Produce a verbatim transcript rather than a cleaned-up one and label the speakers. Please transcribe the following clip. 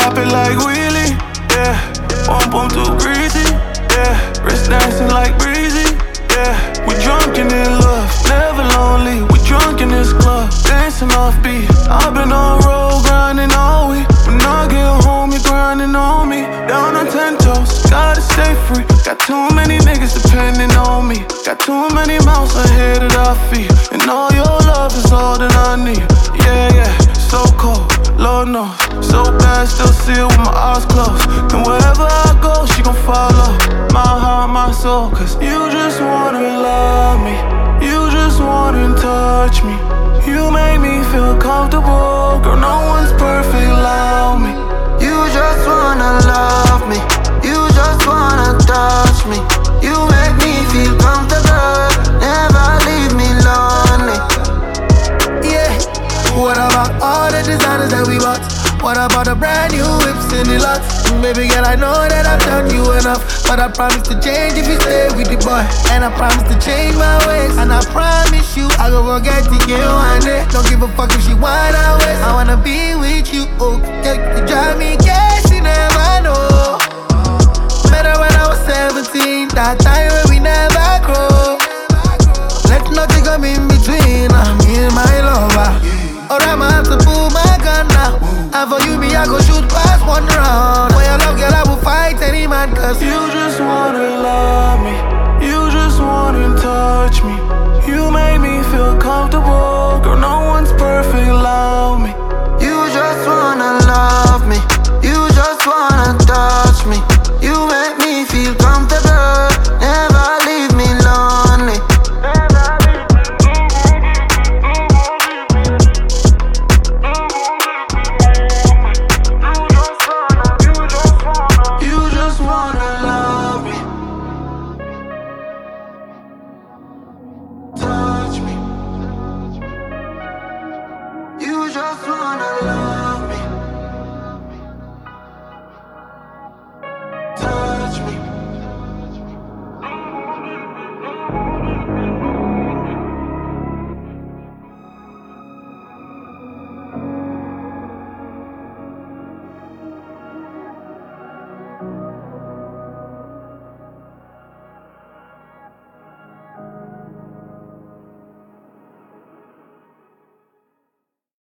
Speaker 1: pop it like wheelie, yeah. Bump bump too greasy, yeah. Wrist dancing like breezy, yeah. We drunk in love, never lonely. We drunk in this club, dancing off beat. I've been on road, grinding all week. When I get home, you're grinding on me. Down on ten toes, gotta stay free. Got too many niggas depending on me. Got too many mouths ahead of our feet. And all your love is all that I need. Yeah, yeah, so cold, Lord knows. So bad, still see it with my eyes closed. And wherever I go, she gon' follow. My heart, my soul. Cause you just wanna love me. You just wanna touch me. You make me feel comfortable. Girl, no one's perfect, love me.
Speaker 2: You just wanna love me. You just wanna touch me. You make me feel comfortable. Never leave me lonely. Yeah. What about all the designers that we bought? What about the brand new whips in the lots? Baby girl, I know that I've done you enough, but I promise to change if you stay with the boy. And I promise to change my ways. And I promise you, I go forget to get one day. Don't give a fuck if she wanna waste. I wanna be with you, okay. You drive me crazy, you never know. Met her when I was seventeen, that time when we never grow. Let nothing come in between, I'm in my lover. Or I'ma have to pull my gun now. And for you, me, I go shoot past one round. For your love, girl, I will fight any man. Cause
Speaker 1: you just wanna love me. You just wanna touch me. You make me feel comfortable. Girl, no one's perfect, love me.
Speaker 2: You just wanna